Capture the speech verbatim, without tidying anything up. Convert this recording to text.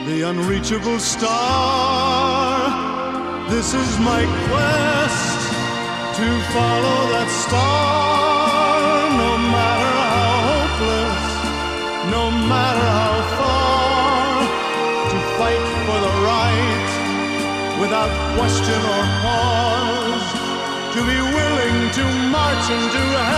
the unreachable star. This is my quest, to follow that star, no matter how hopeless, no matter how far, to fight for the right without question or pause, to be willing to march into